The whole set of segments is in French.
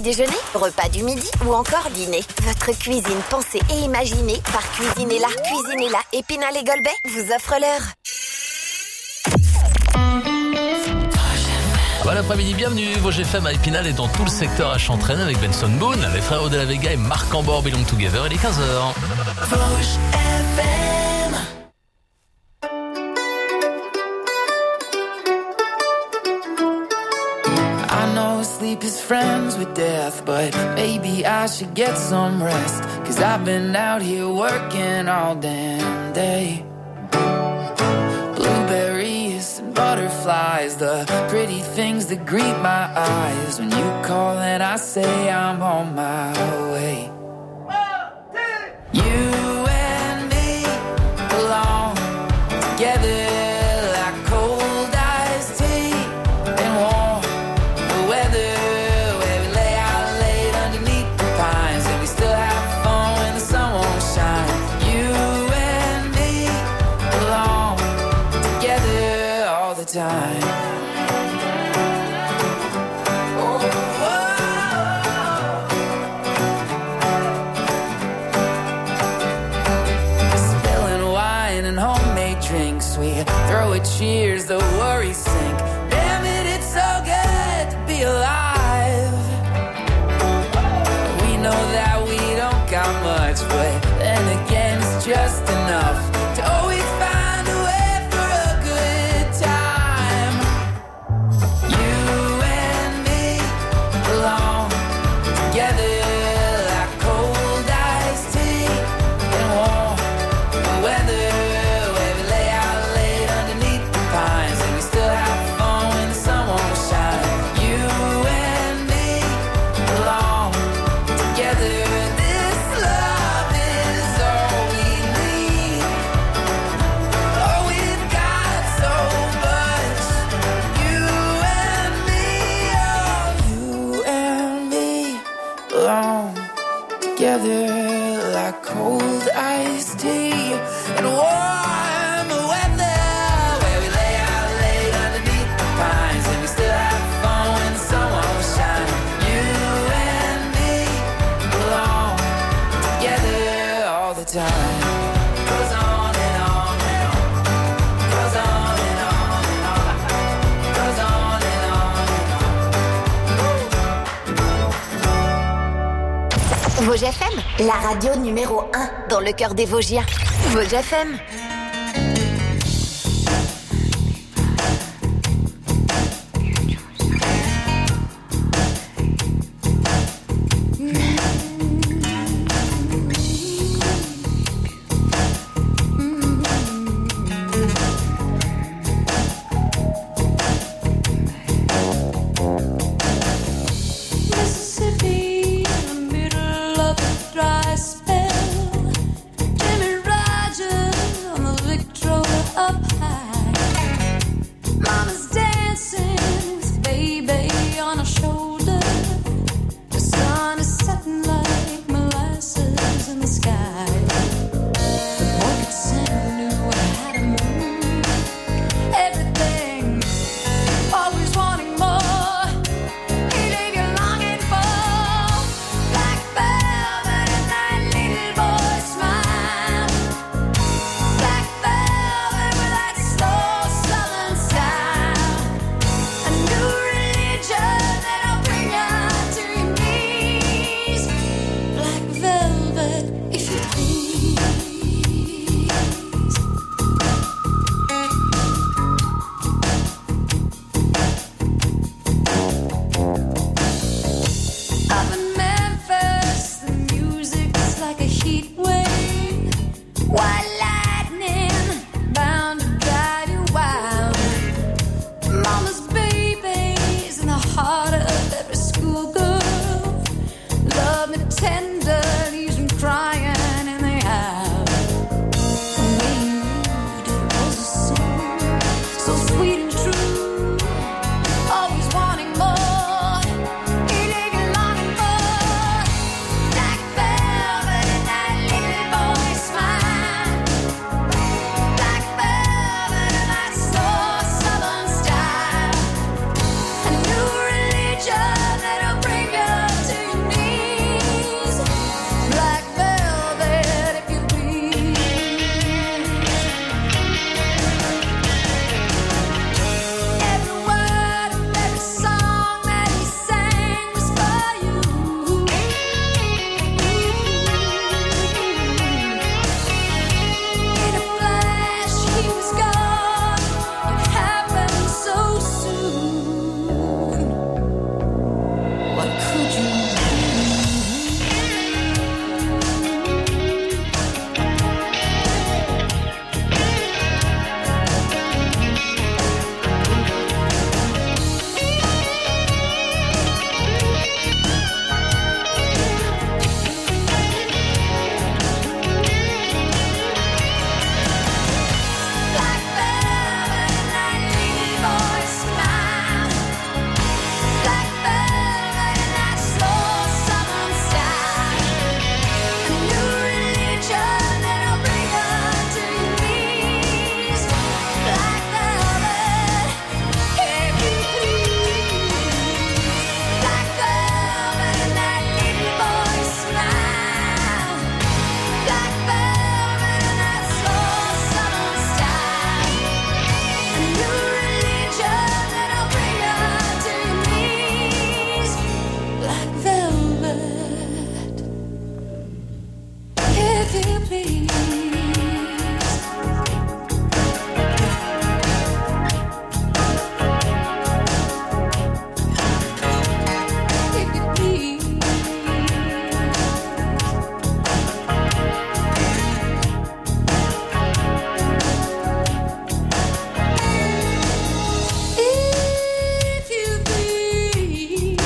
déjeuner, repas du midi ou encore dîner. Votre cuisine pensée et imaginée par Cuisinella. Cuisinella, Épinal et Golbet vous offre l'heure. Bon après-midi, bienvenue. Vosges FM à Épinal et dans tout le secteur à Chantraine avec Benson Boone, les frères de la Vega et Marc Ambor, Belong Together. Il est 15h. Vosges FM. I know sleep is friends with death, but maybe I should get some rest. 'Cause I've been out here working all damn day. Blueberries and butterflies, the pretty things that greet my eyes. When you call and I say I'm on my way. You and me belong together. Time. Spilling wine and homemade drinks, we throw a cheers, the worries sink. Damn it, it's so good to be alive. We know that we don't got much, but then again it's just enough to always find a way. Together like cold iced tea and warm weather, where we lay out late underneath the pines and we still have fun when the sun won't shine. You and me belong together all the time. Goes on and on and on. Goes on and on and on. Goes on and on and on. Vosges FM, la radio numéro 1 dans le cœur des Vosgiens. Vosges FM. Religion that'll bring you to you please. If you please. If you please.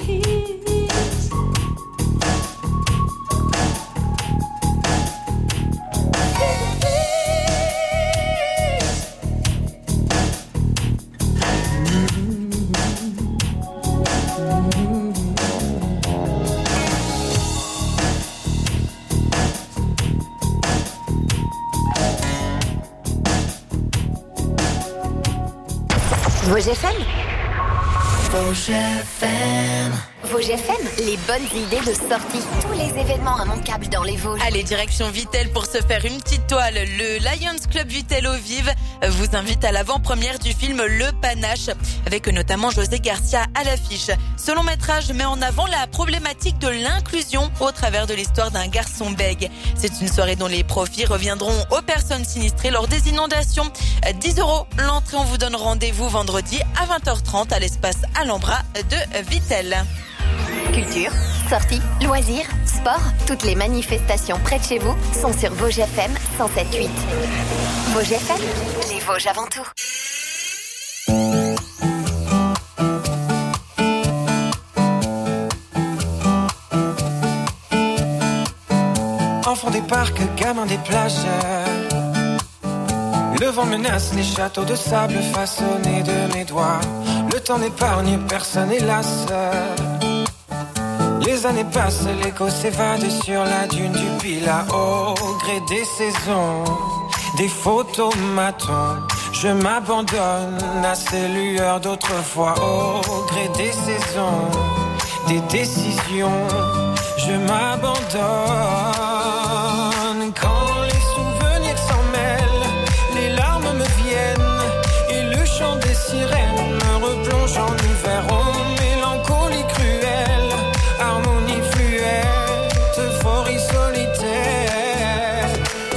Vosges FM. Vosges FM. Vosges FM, les bonnes idées de sortie. Tous les événements immanquables dans les Vosges. Allez, direction Vittel pour se faire une petite toile. Le Lions Club Vittel au Vive vous invite à l'avant-première du film Le Panache, avec notamment José Garcia à l'affiche. Ce long métrage met en avant la problématique de l'inclusion au travers de l'histoire d'un garçon bègue. C'est une soirée dont les profits reviendront aux personnes sinistrées lors des inondations. 10 € l'entrée, on vous donne rendez-vous vendredi à 20h30 à l'espace Alhambra de Vittel. Culture, sorties, loisirs, sport, toutes les manifestations près de chez vous sont sur Vosges FM 107.8. Vosges FM, les Vosges avant tout. Enfant des parcs, gamin des plages. Le vent menace les châteaux de sable façonnés de mes doigts. Le temps n'épargne personne, hélas. Les années passent, l'écho s'évade sur la dune du Pilat. Au gré des saisons, des photomatons, je m'abandonne à ces lueurs d'autrefois. Au gré des saisons, des décisions, je m'abandonne. Quand les souvenirs s'en mêlent, les larmes me viennent et le chant des sirènes me replonge en hiver. Oh, mélancolie cruelle, harmonie fluette, euphorie solitaire.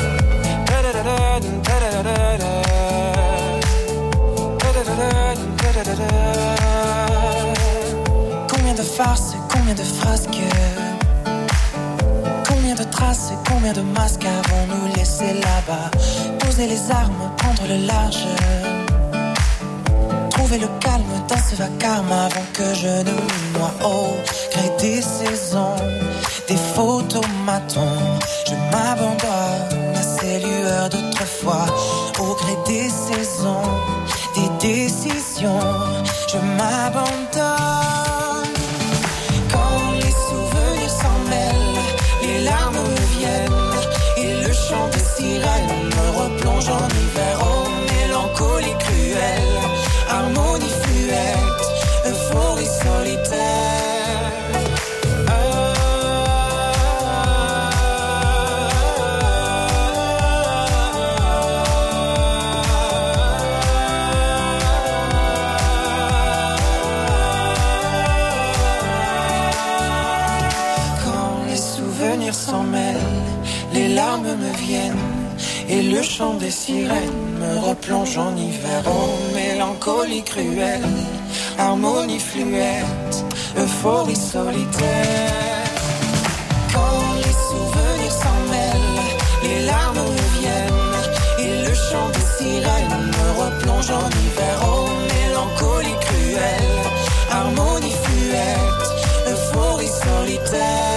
Combien de farces, combien de frasques, combien de traces, combien de masques avons-nous laissé là-bas? Poser les armes, prendre le large, trouver le calme dans ce vacarme avant que je ne me noie. Au gré des saisons, des photomatons, je m'abandonne à ces lueurs d'autrefois. Au gré des saisons, des décisions, je m'abandonne. Quand les souvenirs s'en mêlent, les larmes me viennent et le chant des sirènes me replonge en hiver. Oh, mélancolie cruelle, harmonie fluette, euphorie solitaire. S'en mêlent, les larmes me viennent et le chant des sirènes me replonge en hiver. Oh, mélancolie cruelle, harmonie fluette, euphorie solitaire. Quand les souvenirs s'en mêlent, les larmes me viennent et le chant des sirènes me replonge en hiver. Oh, mélancolie cruelle, harmonie fluette, euphorie solitaire.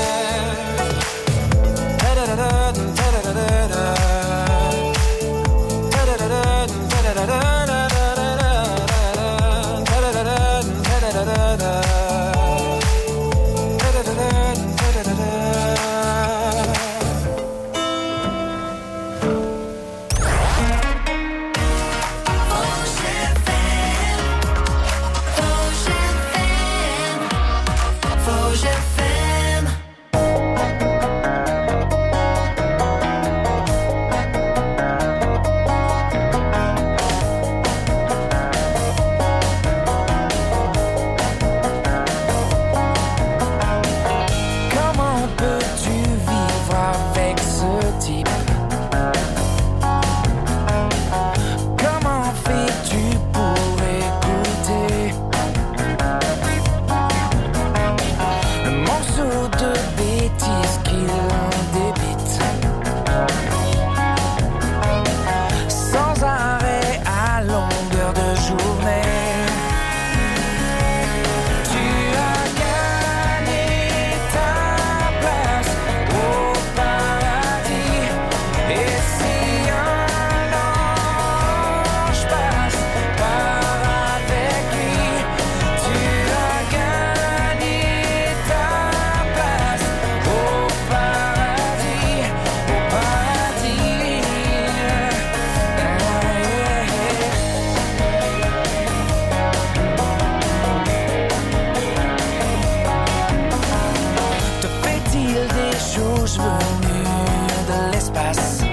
chose venue de l'espace.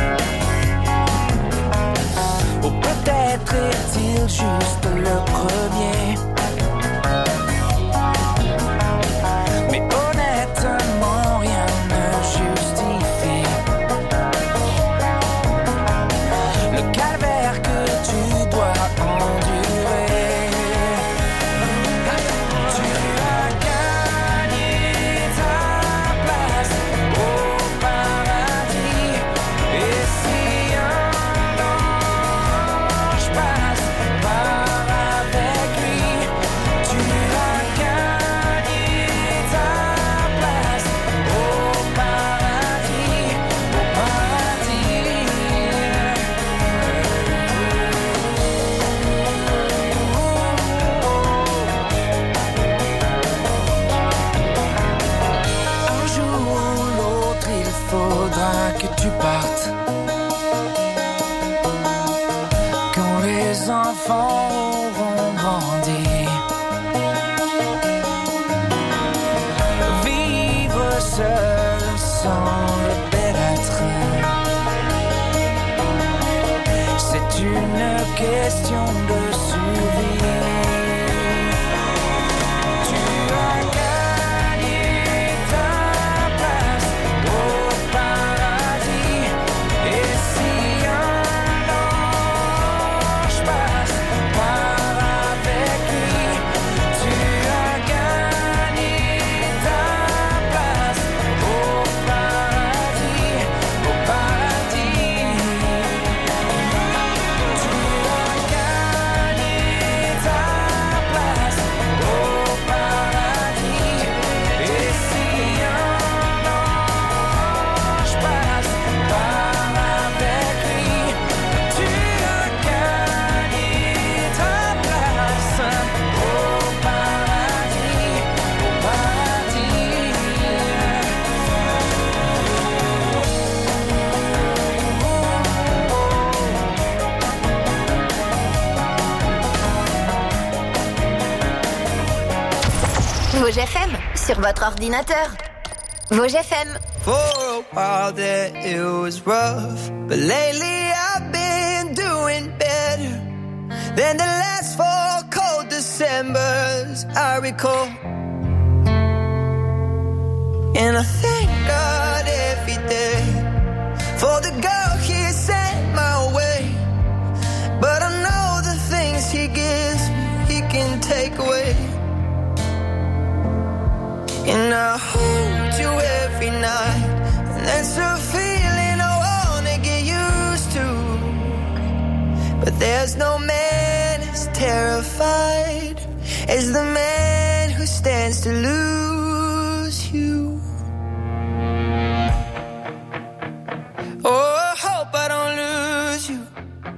Ou peut-être est-il juste le premier. Mais honnêtement, rien ne justifie le calvaire que tu dois endurer. Tu as gagné ta place au paradis. Et si un ange passe par avec lui, tu as gagné ta place au paradis, au paradis. Un jour ou l'autre, il faudra que tu partes. Quand les enfants auront grandi, vivre seul sans le bel être, c'est une question de survie. Tu as gagné ta place au paradis. Et si un ange passe par avec lui, tu as gagné ta place au paradis, au paradis. Tu as gagné ta place au paradis. Et si un ange passe par avec lui, tu as gagné ta place au paradis, au paradis. Vosges FM sur votre ordinateur. Vosges FM. For a while there it was rough, but lately I've been doing better than the last 4 cold Decembers I recall. And I thank God every day for the girl He sent my way. But I know the things He gives me, He can take away. And I hold you every night, and that's a feeling I wanna get used to. But there's no man as terrified as the man who stands to lose you. Oh, I hope I don't lose you.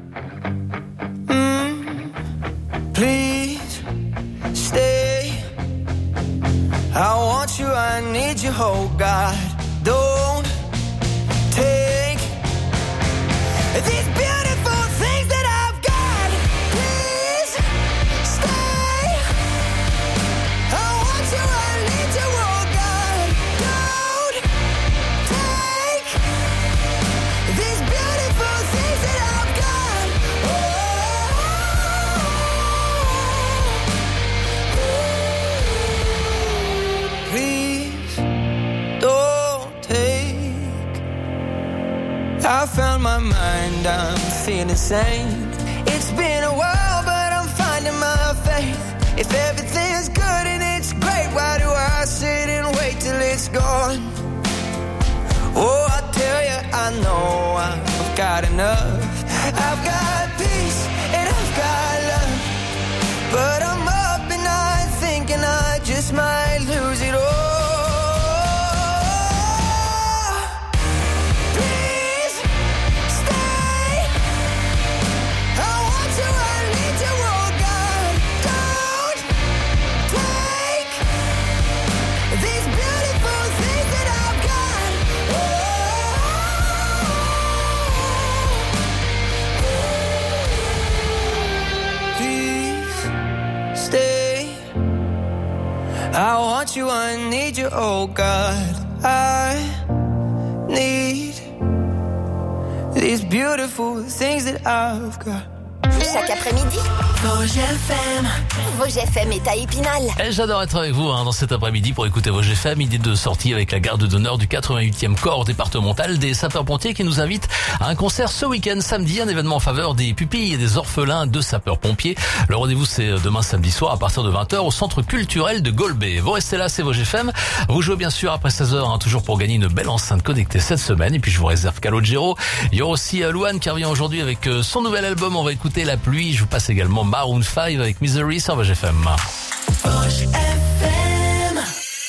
Please stay. I want you, I need you, oh God. Don't take these beautiful things that I've got. Please stay. I want you, I need you, oh God. Don't take these beautiful things that I've got. Please don't take. I found my mind, I'm feeling sane. It's been a while, but I'm finding my faith. If everything's good and it's great, why do I sit and wait till it's gone? Oh, I tell you, I know I've got enough. I've got peace and I've got love, but I'm up and I'm thinking I just might lose it all. Please stay. I want you, I need you, oh God. Don't take these beautiful things that I've got. Please stay. I want you, I need you, oh God. I these beautiful things that I've got. Chaque après-midi, Vosges FM est à Épinal. Et j'adore être avec vous dans cet après-midi pour écouter Vosges FM, idée de sortie avec la garde d'honneur du 88e corps départemental des sapeurs-pompiers qui nous invite à un concert ce week-end samedi, un événement en faveur des pupilles et des orphelins de sapeurs-pompiers. Le rendez-vous c'est demain samedi soir à partir de 20h au centre culturel de Golbet. Vous restez là, c'est Vosges FM. Vous jouez bien sûr après 16h, toujours pour gagner une belle enceinte connectée cette semaine. Et puis je vous réserve Calogero. Il y aura aussi Louane qui revient aujourd'hui avec son nouvel album. On va écouter La Pluie. Je vous passe également Maroon 5 avec Misery sur Vosges FM. Vosges FM.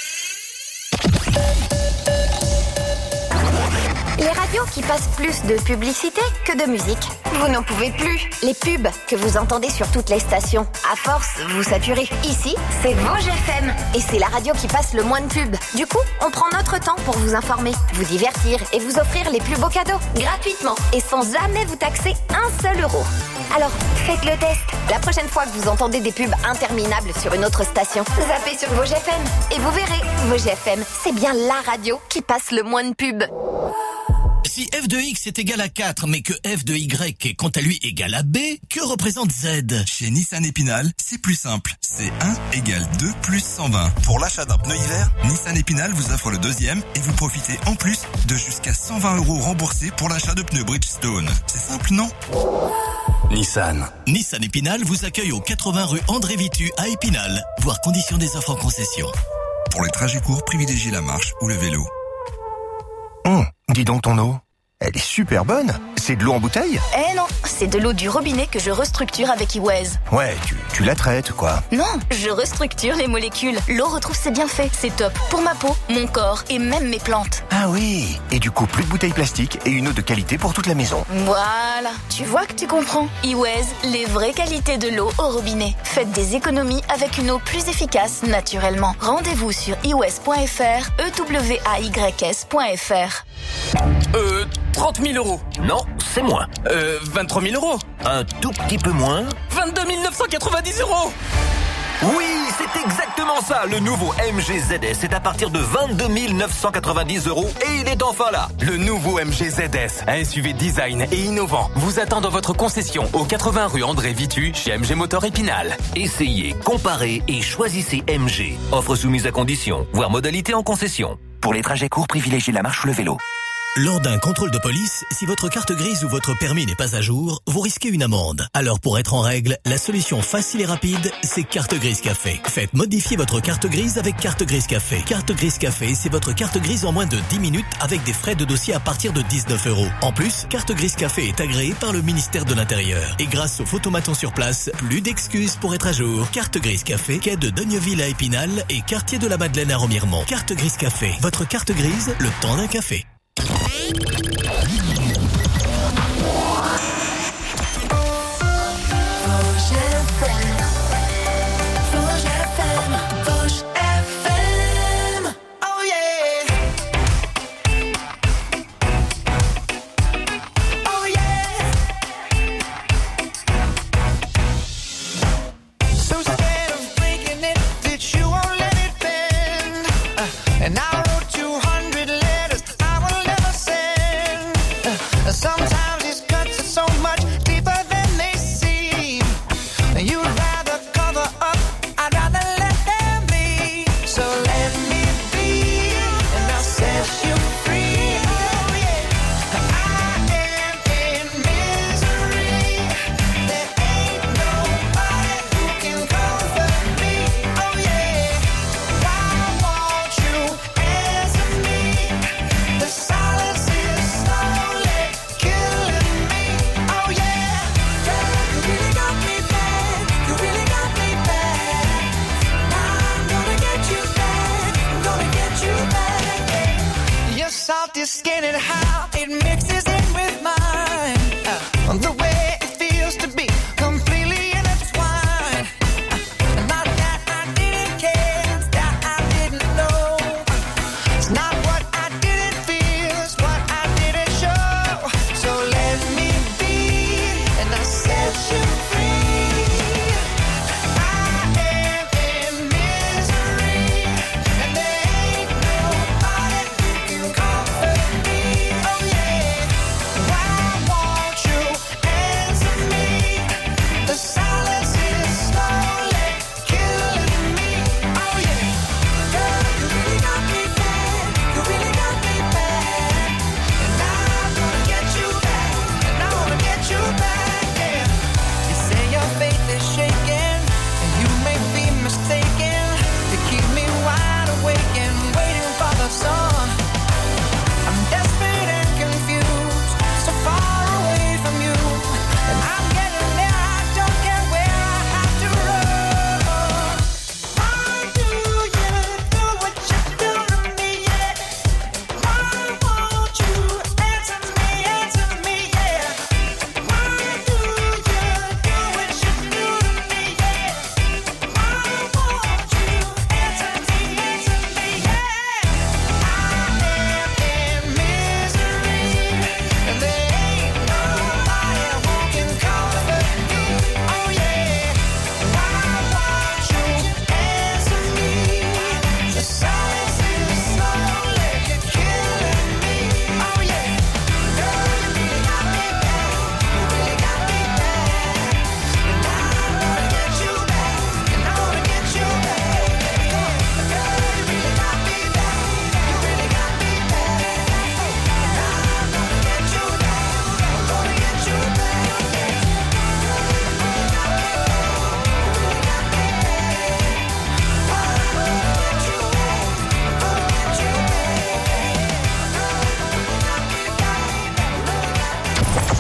Les radios qui passent plus de publicité que de musique. Vous n'en pouvez plus. Les pubs que vous entendez sur toutes les stations. À force, vous saturez. Ici, c'est Vosges FM. Et c'est la radio qui passe le moins de pubs. Du coup, on prend notre temps pour vous informer, vous divertir et vous offrir les plus beaux cadeaux. Gratuitement et sans jamais vous taxer un seul euro. Alors, faites le test. La prochaine fois que vous entendez des pubs interminables sur une autre station, zappez sur Vosges FM. Et vous verrez, Vosges FM, c'est bien la radio qui passe le moins de pubs. Si f de x est égal à 4, mais que f de y est quant à lui égal à b, que représente z? Chez Nissan Épinal, c'est plus simple. C'est 1 égale 2 plus 120. Pour l'achat d'un pneu hiver, Nissan Épinal vous offre le deuxième et vous profitez en plus de jusqu'à 120 € remboursés pour l'achat de pneus Bridgestone. C'est simple, non? Nissan Épinal vous accueille au 80 rue André Vitu à Épinal. Voir conditions des offres en concession. Pour les trajets courts, privilégiez la marche ou le vélo. Dis donc ton eau, elle est super bonne. C'est de l'eau en bouteille? Eh non, c'est de l'eau du robinet que je restructure avec Iwez. Ouais, tu la traites quoi. Non, je restructure les molécules. L'eau retrouve ses bienfaits, c'est top. Pour ma peau, mon corps et même mes plantes. Ah oui, et du coup plus de bouteilles plastiques et une eau de qualité pour toute la maison. Voilà, tu vois que tu comprends. Iwez, les vraies qualités de l'eau au robinet. Faites des économies avec une eau plus efficace naturellement. Rendez-vous sur iwez.fr, eways.fr. 30 000 €. Non, c'est moins. 23 000 €. Un tout petit peu moins. 22 990 €. Oui, c'est exactement ça. Le nouveau MG ZS est à partir de 22 990 € et il est enfin là. Le nouveau MG ZS, un SUV design et innovant, vous attend dans votre concession au 80 rue André Vitu chez MG Motor Épinal. Essayez, comparez et choisissez MG. Offre soumise à condition, voire modalité en concession. Pour les trajets courts, privilégiez la marche ou le vélo. Lors d'un contrôle de police, si votre carte grise ou votre permis n'est pas à jour, vous risquez une amende. Alors pour être en règle, la solution facile et rapide, c'est Carte Grise Café. Faites modifier votre carte grise avec Carte Grise Café. Carte Grise Café, c'est votre carte grise en moins de 10 minutes avec des frais de dossier à partir de 19 €. En plus, Carte Grise Café est agréée par le ministère de l'Intérieur. Et grâce aux photomatons sur place, plus d'excuses pour être à jour. Carte Grise Café, quai de Dogneville à Épinal et quartier de la Madeleine à Remiremont. Carte Grise Café, votre carte grise, le temps d'un café.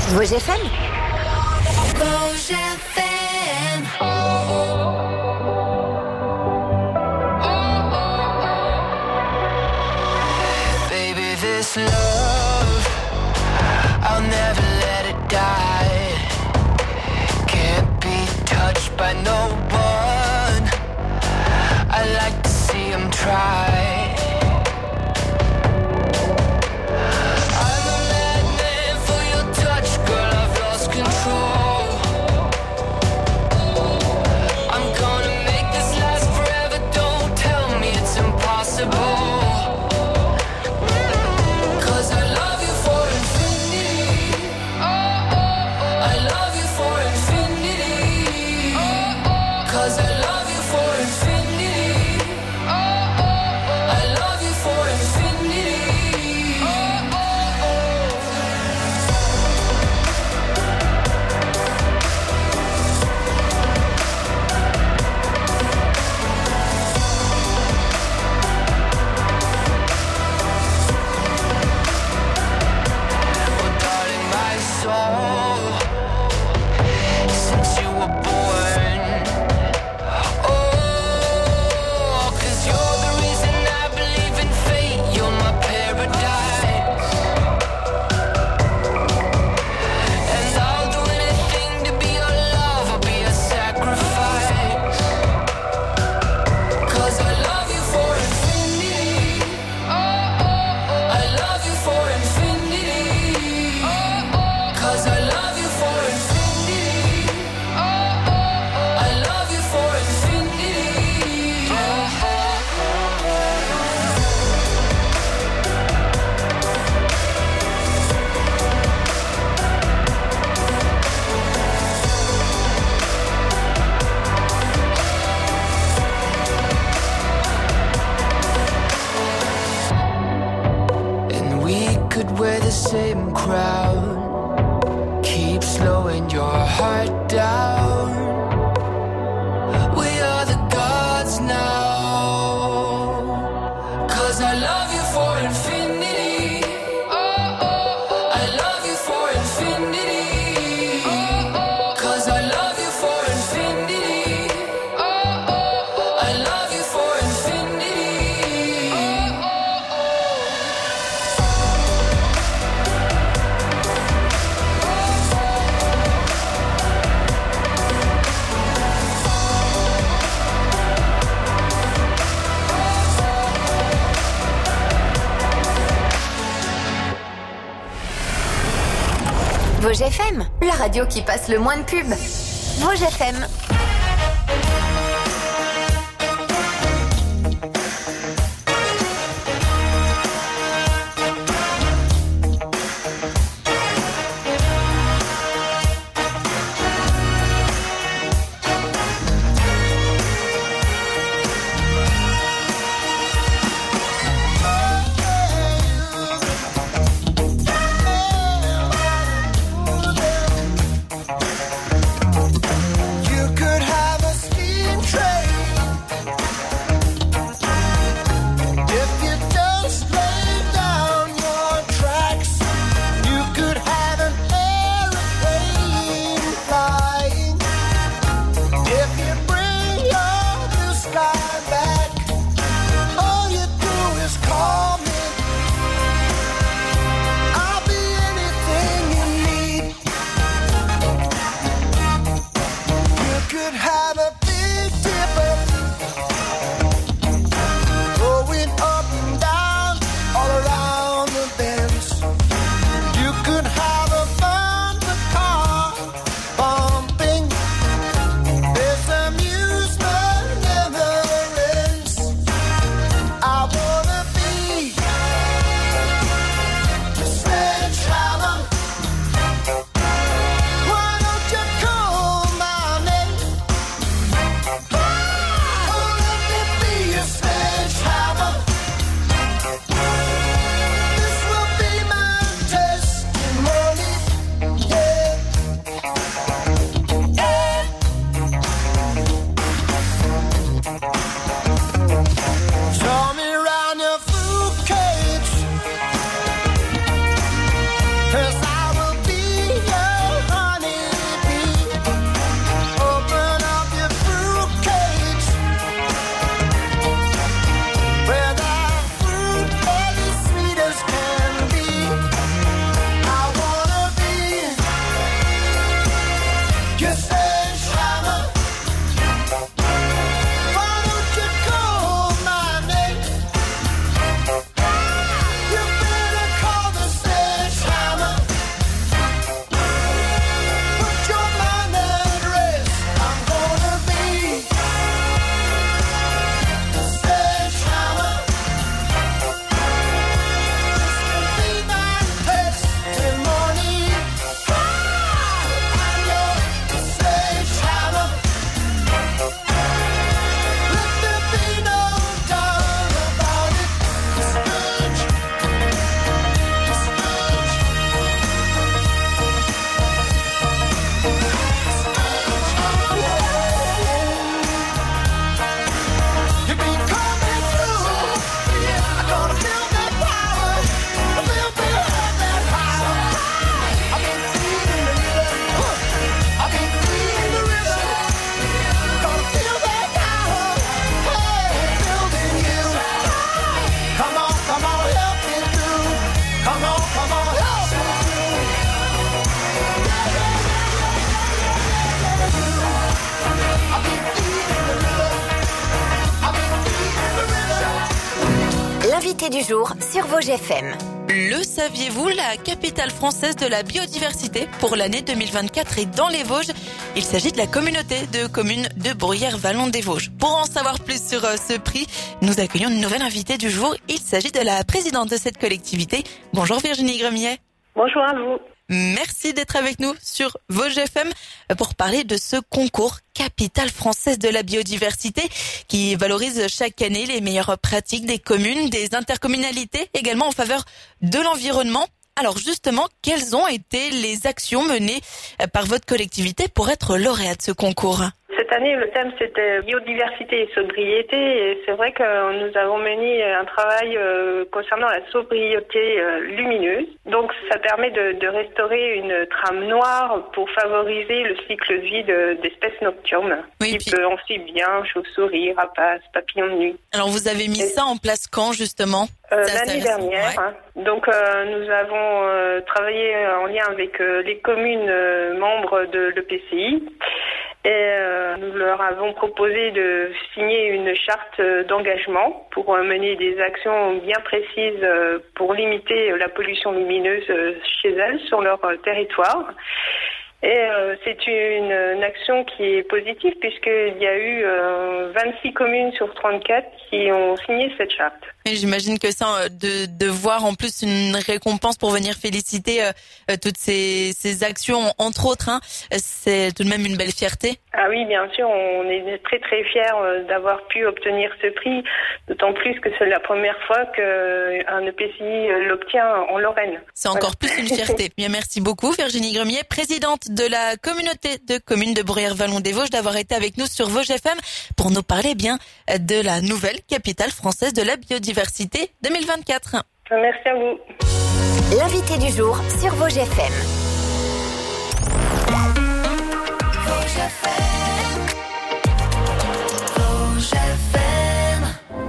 Vosges FM. Vosges FM. Baby, this love, I'll never let it die. Can't be touched by no one. I like to see him try. I'm a madman for your touch, girl, I've lost control. I'm gonna make this last forever, don't tell me it's impossible. Wear the same crown, keep slowing your heart down. We are the gods now, 'cause I love you for infinity. I love you for infinity. 'Cause I love you for infinity. I love you for infinity. Vosges FM, la radio qui passe le moins de pubs. Vosges FM. You could L'invité du jour sur Vosges FM. Le saviez-vous, la capitale française de la biodiversité pour l'année 2024 est dans les Vosges. Il s'agit de la communauté de communes de Bruyères-Vallon-des-Vosges. Pour en savoir plus sur ce prix, nous accueillons une nouvelle invitée du jour. Il s'agit de la présidente de cette collectivité. Bonjour Virginie Gremier. Bonjour à vous. Merci d'être avec nous sur Vosges FM pour parler de ce concours Capitale française de la biodiversité qui valorise chaque année les meilleures pratiques des communes, des intercommunalités, également en faveur de l'environnement. Alors justement, quelles ont été les actions menées par votre collectivité pour être lauréat de ce concours ? Cette année, le thème c'était biodiversité et sobriété, et c'est vrai que nous avons mené un travail concernant la sobriété lumineuse. Donc ça permet de restaurer une trame noire pour favoriser le cycle de vie d'espèces nocturnes, type amphibiens, chauves-souris, rapaces, papillons de nuit. Alors vous avez mis ça en place quand justement ? L'année dernière. Ouais. Donc nous avons travaillé en lien avec les communes membres de l'EPCI. Et nous leur avons proposé de signer une charte d'engagement pour mener des actions bien précises pour limiter la pollution lumineuse chez elles, sur leur territoire. Et c'est une action qui est positive puisqu'il y a eu 26 communes sur 34 qui ont signé cette charte. Et j'imagine que ça, de voir en plus une récompense pour venir féliciter toutes ces actions, entre autres, c'est tout de même une belle fierté. Ah oui, bien sûr, on est très très fiers d'avoir pu obtenir ce prix, d'autant plus que c'est la première fois qu'un EPCI l'obtient en Lorraine. C'est encore plus une fierté. Bien, merci beaucoup Virginie Gremier, présidente de la communauté de communes de Bruyères-Vallon-des-Vosges, d'avoir été avec nous sur Vosges FM pour nous parler bien de la nouvelle capitale française de la biodiversité 2024. Merci à vous. L'invité du jour sur Vosges FM. Vosges FM. Vosges FM.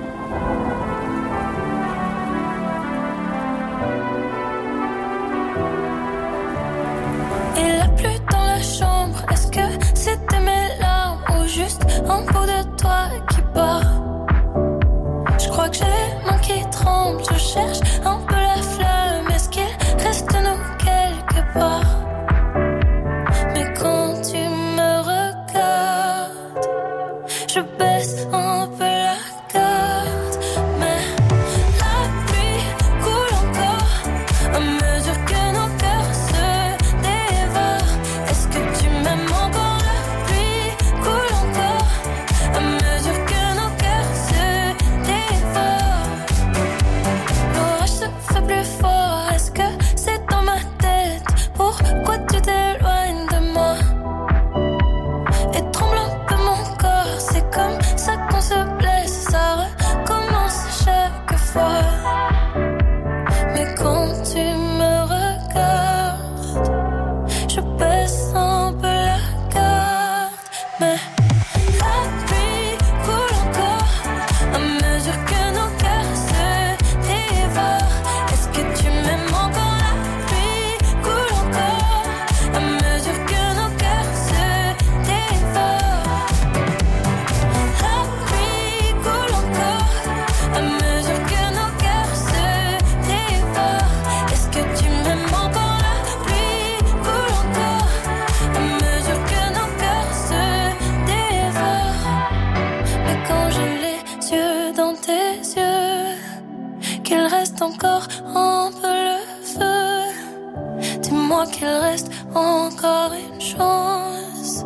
Il a plu dans la chambre. Est-ce que c'était mes larmes ou juste un bout de toi qui part? Je crois que j'ai les mains qui tremblent. Je cherche un peu la flamme. Est-ce qu'il reste de nous quelque part? Mais quand tu me regardes, je baisse un peu la garde. Mais la pluie coule encore à mesure que nos cœurs se dévorent. Est-ce que tu m'aimes encore? La pluie coule encore à mesure que nos cœurs se dévorent. L'orage se fait plus fort. Est-ce que c'est dans ma tête? Pourquoi tu t'éloignes de moi? Et tremble un peu mon corps. C'est comme ça qu'on se blesse. Ça recommence chaque fois. Mais quand tu me regardes, je baisse un peu la garde. Mais la pluie coule encore à mesure que nos cœurs se dévorent. Est-ce que tu m'aimes encore? La pluie coule encore à mesure que nos cœurs se dévorent. La pluie coule encore à mesure que nos cœurs se dévorent. Est-ce que tu m'aimes encore? La pluie coule encore à mesure que nos cœurs se dévorent. Mais quand j'ai les yeux dans tes yeux, qu'il reste encore un peu le feu, dis-moi qu'il reste encore une chance.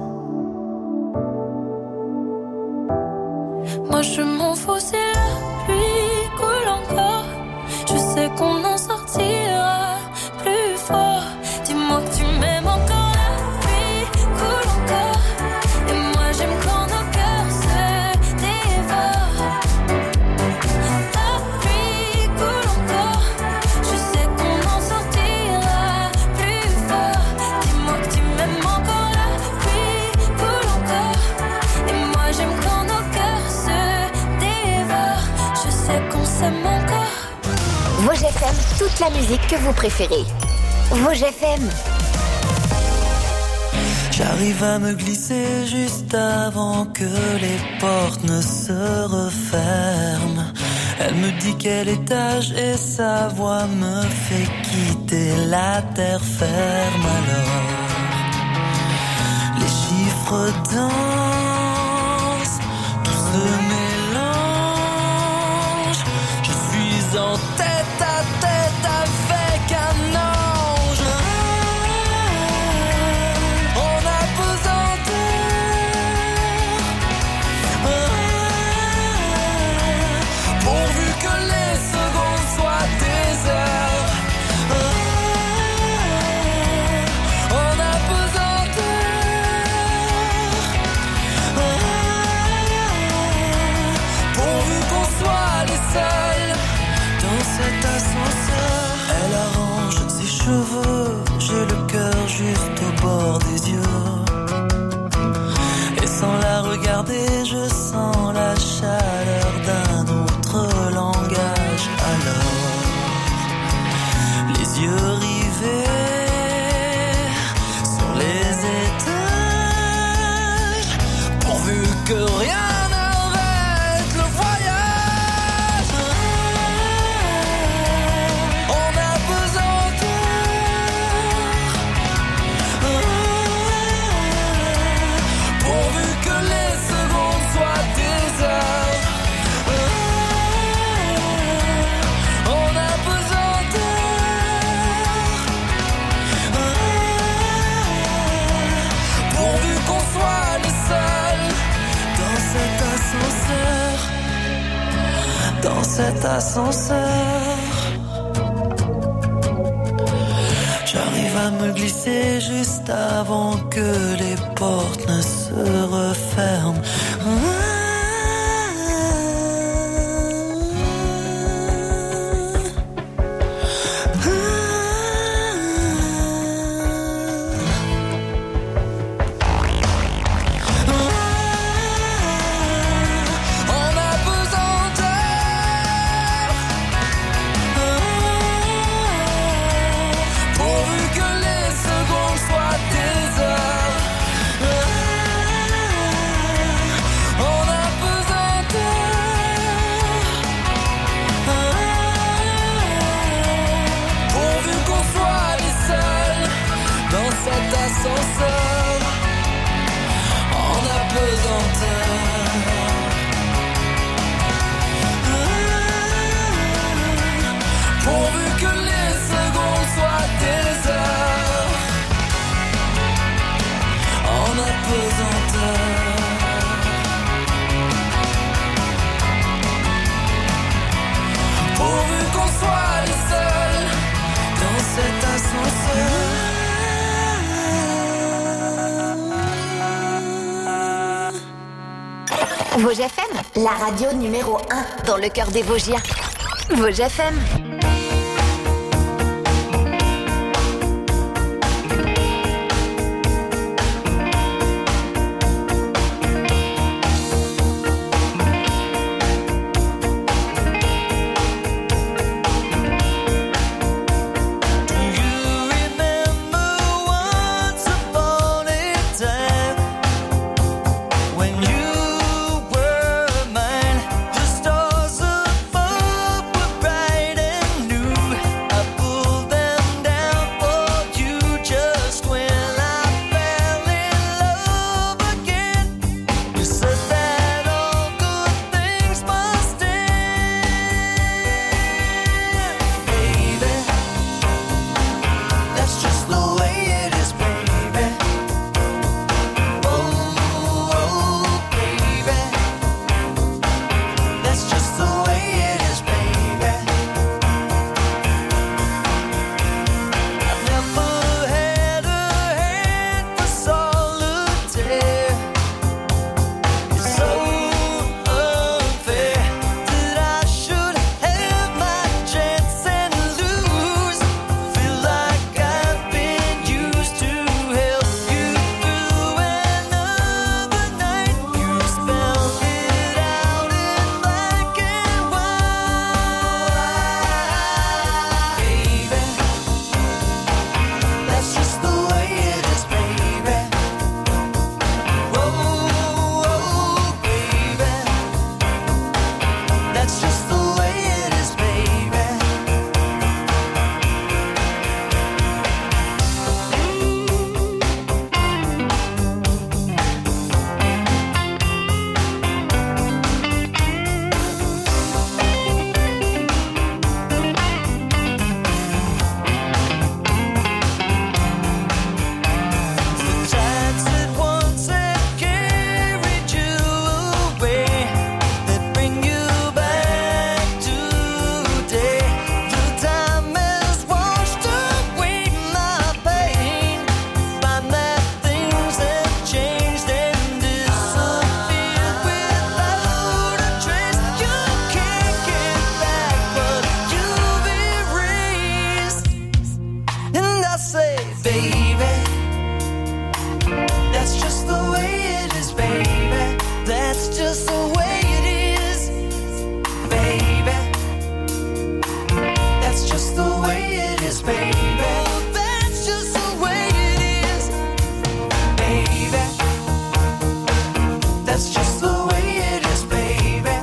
Moi je m'en fous si la pluie coule encore. Je sais qu'on en sortira plus fort. Dis-moi que tu m'aimes encore. La pluie coule encore. Et moi j'aime quand nos cœurs se dévorent. La pluie coule encore. Je sais qu'on en sortira plus fort. Dis-moi que tu m'aimes encore. La pluie coule encore. Et moi j'aime quand nos cœurs se dévorent. Je sais qu'on s'aime encore. Vosges FM, toute la musique que vous préférez. Vosges FM. J'arrive à me glisser juste avant que les portes ne se referment. Elle me dit quel étage et sa voix me fait quitter la terre ferme alors. Les chiffres dansent, tout se mélange. Je suis en tête à tête avec un ange. On a pesanteur, pourvu que les secondes soient des heures. On a pesanteur, pourvu qu'on soit les seuls dans cet ascenseur. Elle arrange ses cheveux, j'ai le cœur juste au bord des yeux. Et sans la regarder, je sens la chaleur d'un autre langage. Alors, les yeux rivés sur les étages, pourvu que rien n'arrête le voyage. On a pesanteur, pourvu que les secondes soient des heures. On a pesanteur, pourvu qu'on soit les seuls dans cet ascenseur. Dans cet ascenseur, j'arrive à me glisser juste avant que les portes ne se referment. On a pesanteur, pourvu que les secondes soient des heures. On a pesanteur, pourvu qu'on soit les seuls dans cet ascenseur. On a pesanteur, pourvu que les secondes soient des heures. On a pesanteur, pourvu qu'on soit les seuls dans cet ascenseur. Vosges FM, la radio numéro 1 dans le cœur des Vosgiens. Vosges FM. When you were mine, the stars above were bright and say, baby, that's just the way it is, baby. That's just the way it is, baby. That's just the way it is, baby. That's just the way it is, baby. That's just the way it is, baby.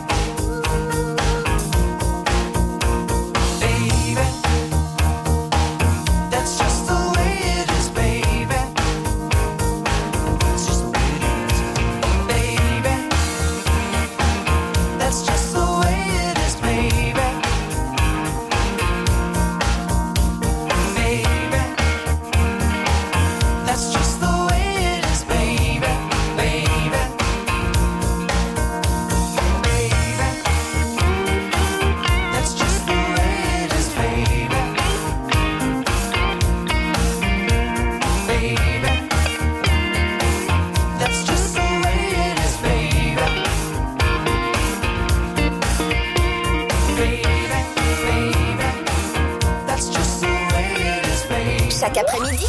Baby. That's just the way it is, baby. It's just the way it is, baby. That's just the way it is, baby. Baby. That's just the way it is, baby. Baby. Baby. That's just the way it is, baby. Baby. That's just the way it is, baby. Baby, baby. That's just the way it is, baby. Chaque après-midi,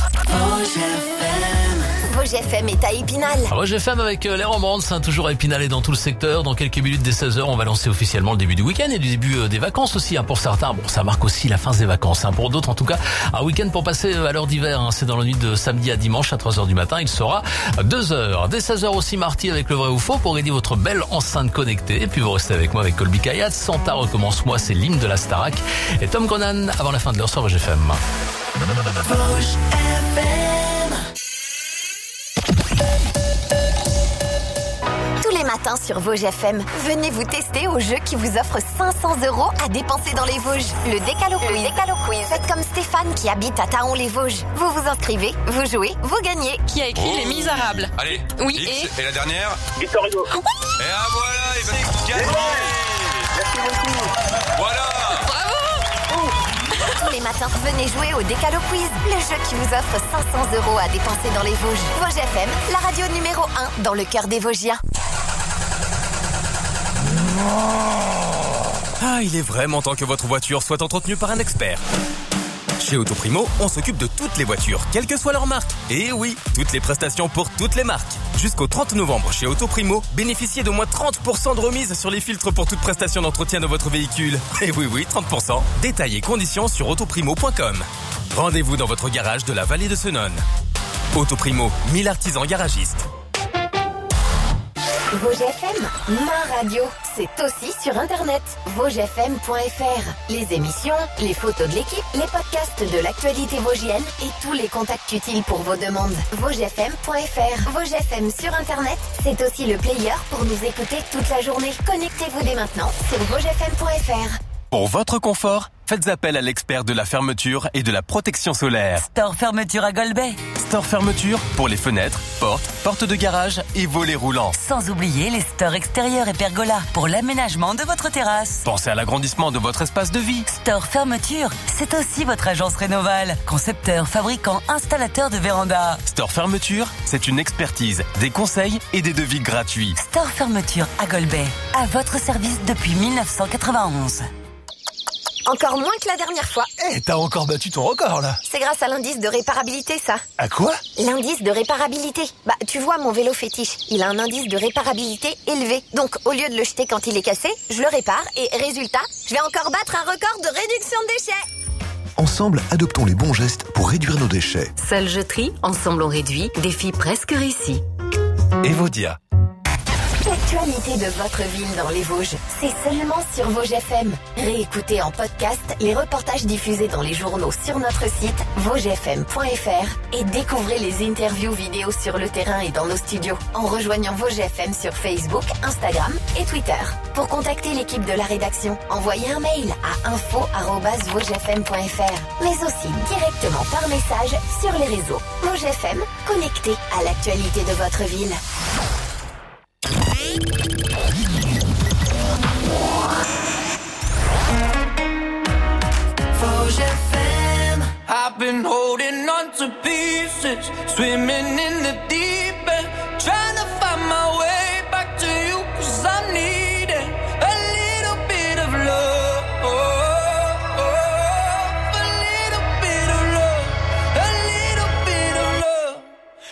Vosges FM est à Épinal. Vosges FM avec les Rembrandts, toujours à Épinal et dans tout le secteur. Dans quelques minutes, dès 16h, on va lancer officiellement le début du week-end et du début des vacances aussi. Pour certains, bon, ça marque aussi la fin des vacances. Pour d'autres, en tout cas, un week-end pour passer à l'heure d'hiver. C'est dans la nuit de samedi à dimanche à 3h du matin. Il sera 2h. Dès 16h aussi, Marty avec le vrai ou faux pour gagner votre belle enceinte connectée. Et puis vous restez avec moi avec Colby Kayat. Santa recommence-moi, c'est l'hymne de la Starac. Et Tom Conan avant la fin de l'heure sur Vosges FM. Vosges FM. Tous les matins sur Vosges FM, venez vous tester au jeu qui vous offre 500 € à dépenser dans les Vosges. Le Décalo Quiz. Faites comme Stéphane qui habite à Taon-les-Vosges. Vous vous inscrivez, vous jouez, vous gagnez. Qui a écrit Les Misérables. Allez. Oui, X, et la dernière Victor Hugo. Et voilà, il va gagner. Merci beaucoup. Voilà. Tous les matins, venez jouer au Décalo Quiz, le jeu qui vous offre 500 € à dépenser dans les Vosges. Vosges FM, la radio numéro 1 dans le cœur des Vosgiens. Ah, il est vraiment temps que votre voiture soit entretenue par un expert. Chez Autoprimo, on s'occupe de toutes les voitures, quelle que soit leur marque. Et oui, toutes les prestations pour toutes les marques. Jusqu'au 30 novembre chez Autoprimo, bénéficiez d'au moins 30% de remise sur les filtres pour toute prestation d'entretien de votre véhicule. Et oui, 30%. Détails et conditions sur autoprimo.com. Rendez-vous dans votre garage de la vallée de Senones. Autoprimo, 1000 artisans garagistes. Vosges FM, ma radio, c'est aussi sur internet. VosgesFM.fr. Les émissions, les photos de l'équipe, les podcasts de l'actualité vosgienne et tous les contacts utiles pour vos demandes. VosgesFM.fr. Vosges FM sur internet, c'est aussi le player pour nous écouter toute la journée. Connectez-vous dès maintenant sur VosgesFM.fr. Pour votre confort, faites appel à l'expert de la fermeture et de la protection solaire. Store Fermeture à Golbet. Store Fermeture pour les fenêtres, portes de garage et volets roulants. Sans oublier les stores extérieurs et pergolas pour l'aménagement de votre terrasse. Pensez à l'agrandissement de votre espace de vie. Store Fermeture, c'est aussi votre agence Rénoval. Concepteur, fabricant, installateur de vérandas. Store Fermeture, c'est une expertise, des conseils et des devis gratuits. Store Fermeture à Golbet. À votre service depuis 1991. Encore moins que la dernière fois. T'as encore battu ton record, là. C'est grâce à l'indice de réparabilité, ça. À quoi? L'indice de réparabilité. Tu vois, mon vélo fétiche, il a un indice de réparabilité élevé. Donc, au lieu de le jeter quand il est cassé, je le répare et résultat, je vais encore battre un record de réduction de déchets. Ensemble, adoptons les bons gestes pour réduire nos déchets. Seule jeterie, ensemble on réduit, défi presque réussi. Evodia. L'actualité de votre ville dans les Vosges, c'est seulement sur Vosges FM. Réécoutez en podcast les reportages diffusés dans les journaux sur notre site vosgesfm.fr et découvrez les interviews vidéo sur le terrain et dans nos studios en rejoignant Vosges FM sur Facebook, Instagram et Twitter. Pour contacter l'équipe de la rédaction, envoyez un mail à info@vosgesfm.fr, mais aussi directement par message sur les réseaux. Vosges FM, connecté à l'actualité de votre ville. Vosges FM. I've been holding on to pieces, swimming in the deep end, trying to find my way back to you, 'cause I needed a little bit of love, a little bit of love, a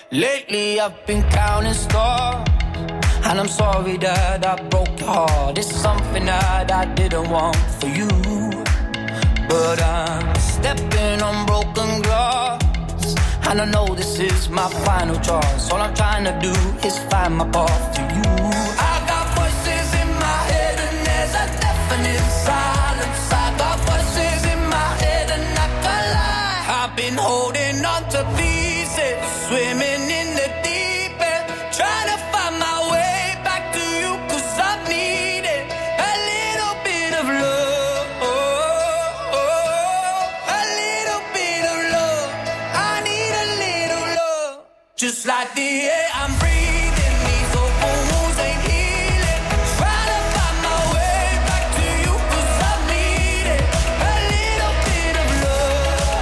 Lately I've been counting stars, and I'm sorry that I broke your heart. It's something that I didn't want for you, but I'm stepping on broken glass, and I know this is my final choice. All I'm trying to do is find my path to you. I got voices in my head and there's a definite silence. I got voices in my head and I can't lie. I've been holding on to pieces, swimming in the deep end, trying to find my way back to you, 'cause I've needed a little bit of love, a little bit of love. I need a little love, just like the air I'm breathing. These open wounds ain't healing, trying to find my way back to you, 'cause I've needed a little bit of love,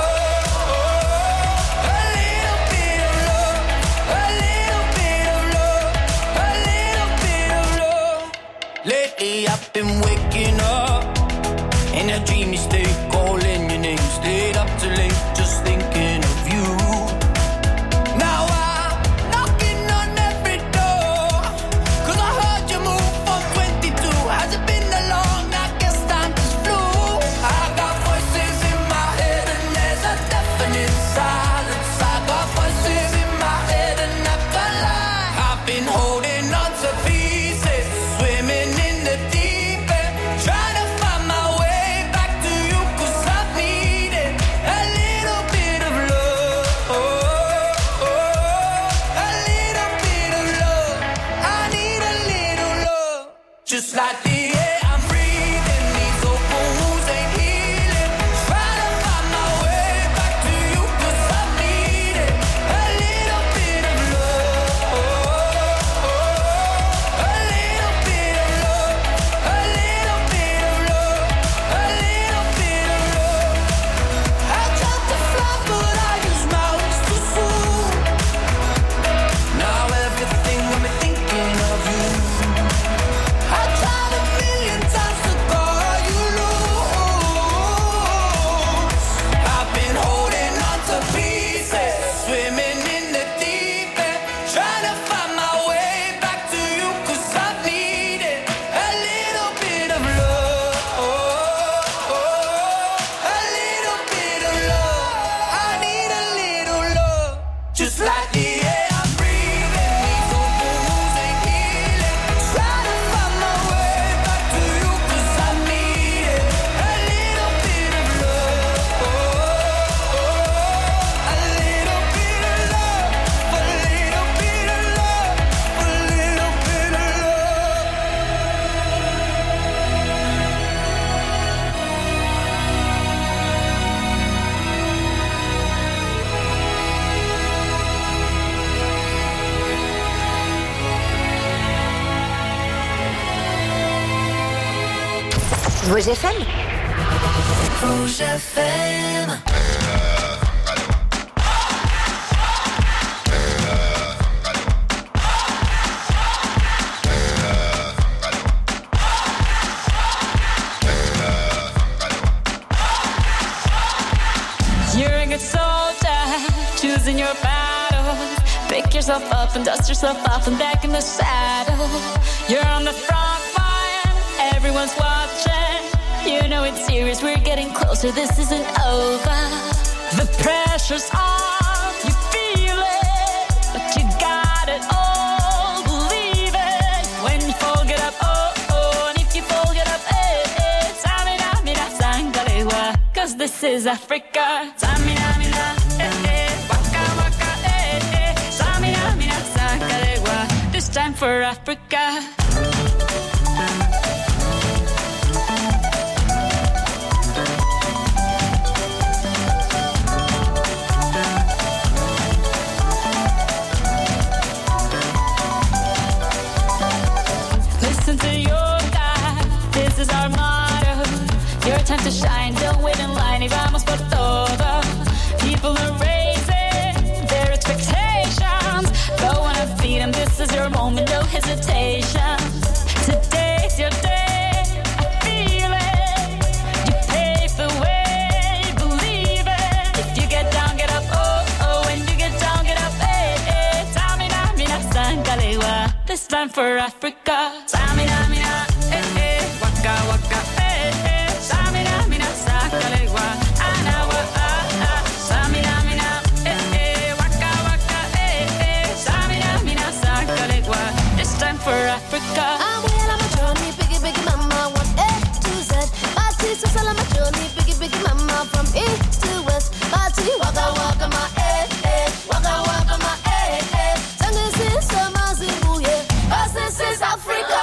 a little bit of love, a little bit of love, a little bit of love. Lately I've been waking up in a dreamy state, calling your name, stayed up too late just thinking of you. Now I'm knocking on every door, 'cause I heard you move from 22. Has it been that long? I guess time just flew. I got voices in my head and there's a definite silence. I got voices in my head and I can't lie. I've been holding on to pieces, swimming in the deep end, trying to find my way back to you, 'cause I've needed a little bit of love, a little bit of love. I need a little love, just like the air I'm breathing. These open wounds ain't healing, trying to find my way back to you, 'cause I've needed a little bit of love, a little bit of love, a little bit of love, a little bit of love. I tried to fly but I used my wings too soon. Now everything got me thinking of you. I tried a million times to call you loose. I've been holding on to pieces, swimming in the deep end, trying to find my way back to you, 'cause I've needed a little bit of love, a little bit of love. I need a little love, just like the air I'm breathing. These open wounds ain't healing, trying to find my way back to you, 'cause I needed a little bit of love, a little bit of love, a little bit of love, a little bit of love. Rouge FM. Rouge FM. You're a good soldier, choosing your battle. Pick yourself up and dust yourself off and back in the saddle. You're on the front line, everyone's watching. You know it's serious, we're getting closer, this isn't over. The pressure's on, you feel it, but you got it all, believe it. When you fall, get up, oh, oh, and if you fall, get up, eh, eh. Samina, mina, sangalewa, 'cause this is Africa. Samina, mina, eh, eh, waka, waka, eh, eh. Samina, mina, sangalewa, this time for Africa. Listen to your God, this is our motto. Your time to shine, don't wait in line, y vamos por todo. People are raising their expectations. Go on and feed them, this is your moment, no hesitation. Today's your day, I feel it. You pave the way, believe it. If you get down, get up, oh, oh. When you get down, get up, hey, this time for Africa. Samina, mina, waka, waka, Samina, mina, sakalegua, anawa, Samina, mina, waka, waka, Samina, mina, sakalegua. This time for Africa. I'm well on my journey, biggie, biggie, mama, 1 A to Z. My teacher's all on my journey, biggie, biggie, mama, from east to west. My tea, waka, waka, my waka, waka, my This is Zimbabwe, yeah. This is Africa.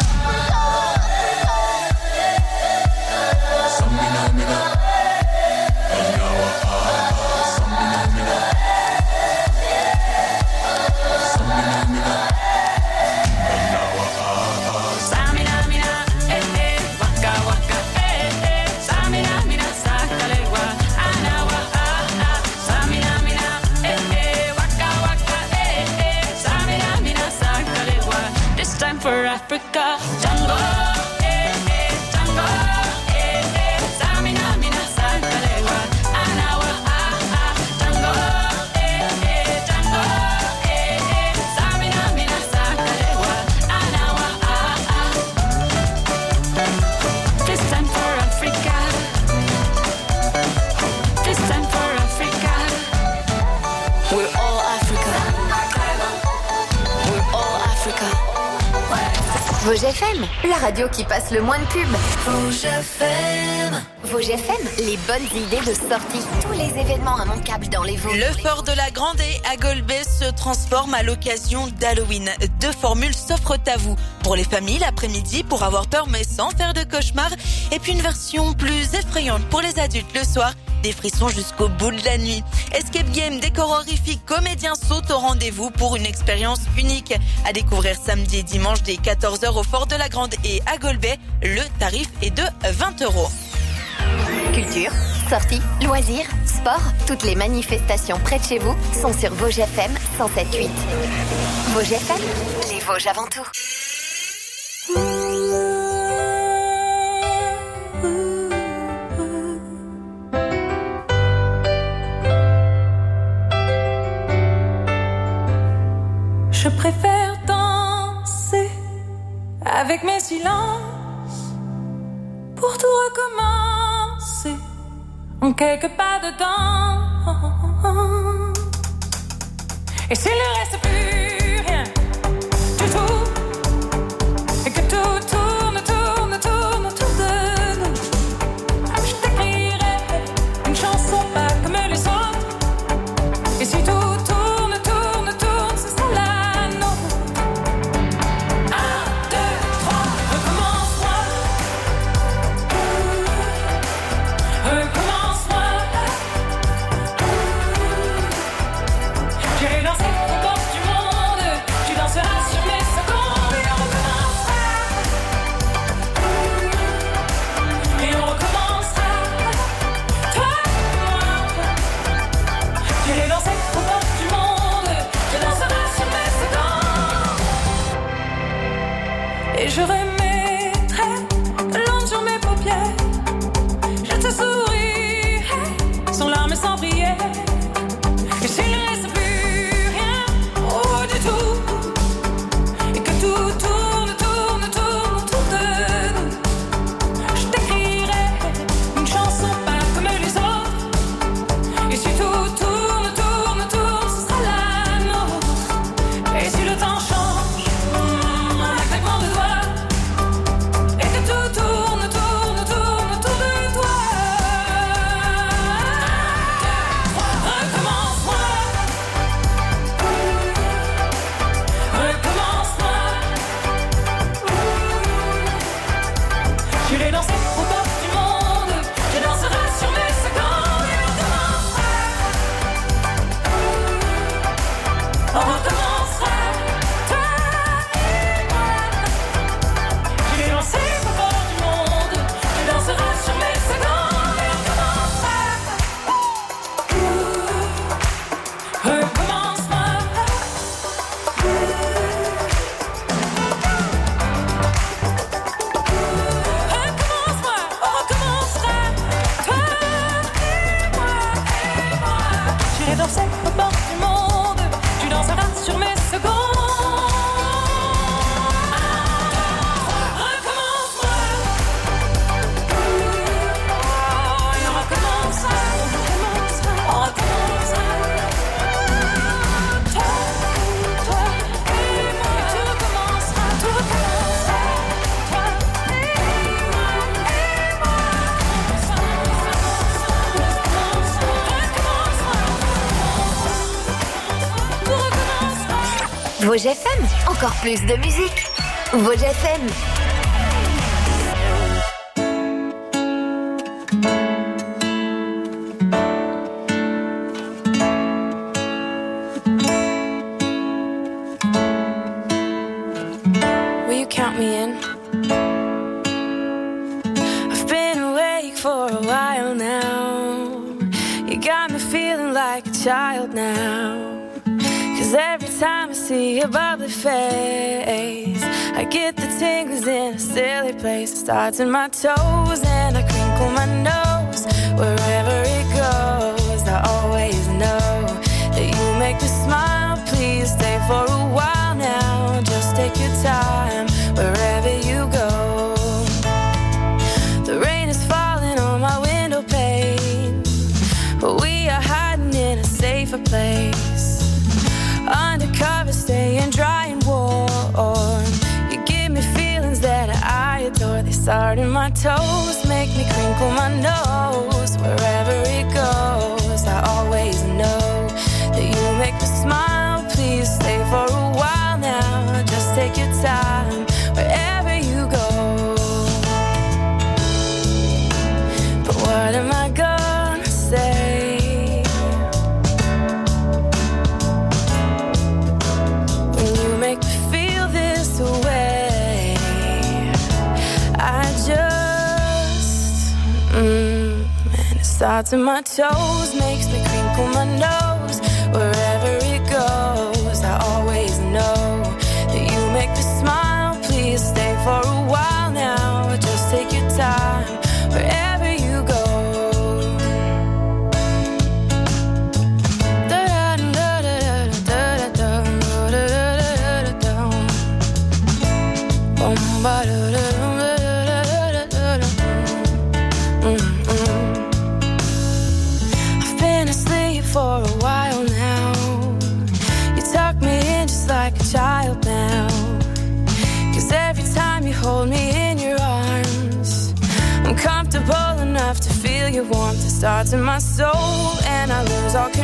For Africa, Django, Django, Samina, mina, sakalegua, anawa, Django, Django, Samina, mina, sakalegua, anawa, This time for Africa. This time for Africa. We're all Africa. We're all Africa. Vosges FM, la radio qui passe le moins de pubs. Vosges FM. Vosges FM, les bonnes idées de sortie. Tous les événements immanquables dans les Vosges. Le fort de la Grande à Golbet se transforme à l'occasion d'Halloween. 2 formules s'offrent à vous. Pour les familles, l'après-midi, pour avoir peur mais sans faire de cauchemar. Et puis une version plus effrayante pour les adultes le soir. Des frissons jusqu'au bout de la nuit. Escape game, décor horrifique, comédiens sautent au rendez-vous pour une expérience unique. À découvrir samedi et dimanche dès 14h au Fort de la Grande et à Golbet. Le tarif est de 20 €. Culture, sorties, loisirs, sport, toutes les manifestations près de chez vous sont sur Vosges FM 107.8. Vosges FM, les Vosges avant tout. Je préfère danser avec mes silences pour tout recommencer en quelques pas dedans. Et s'il ne reste plus rien du tout, et que tout tourne, tourne, tourne autour de nous, je t'écrirai une chanson pas comme les autres. Et si tout tourne, tourne, tourne, ce sera la nôtre. 1, 2, 3, recommence-moi. Recommence-moi. J'irai danser aux portes du monde. Tu danseras sur mes secondes. Et on recommencera. Et on recommencera. Toi et moi. J'irai danser aux portes du monde. Tu danseras sur mes secondes. Et je remettrai l'onde sur mes paupières. Je te sourirai sans larmes et sans prière. Et s'il ne reste plus rien, oh du tout, et que tout tourne, tourne, tourne autour de nous, je t'écrirai une chanson pas comme les autres. Et si tout tourne, tourne, tourne, ce sera la nôtre. Et si le temps change, en un claquement de doigts, et que tout tourne, tourne, tourne autour de toi. Recommence-moi. Recommence-moi. J'irai danser aux portes du monde. Tu danseras sur mes secondes. Et on recommencera. On recommencera. Toi et moi. J'irai danser aux portes du monde. Tu danseras sur mes secondes. Et on recommencera. Recommence-moi. Recommence-moi, on recommencera. Toi et moi. J'irai danser aux portes du monde. Tu danseras sur mes secondes. Vosges FM, encore plus de musique. Vosges FM. Will you count me in? I've been awake for a while now. You got me feeling like a child now. 'Cause every time I see your bubbly face, I get the tingles in a silly place. It starts in my toes and I crinkle my nose. Wherever it goes, I always know that you make me smile. Please stay for a while now. Just take your time wherever you go. The rain is falling on my window pane, but we are hiding in a safer place. Undercover, staying dry and warm. You give me feelings that I adore. They start in my toes, make me crinkle my nose. Wherever it goes, I always know that you make me smile. Please stay for a while now. Just take your time wherever you go. But what am I gonna say? Make me feel this way. I just and it starts in my toes, makes me crinkle my nose. Wherever it goes, I always know that you make me smile. Please stay for a while now. Just take your time wherever you go. I've been asleep for a while now. You tuck me in just like a child now. 'Cause every time you hold me in your arms, I'm comfortable enough to feel your warmth. It starts in my soul and I lose all control.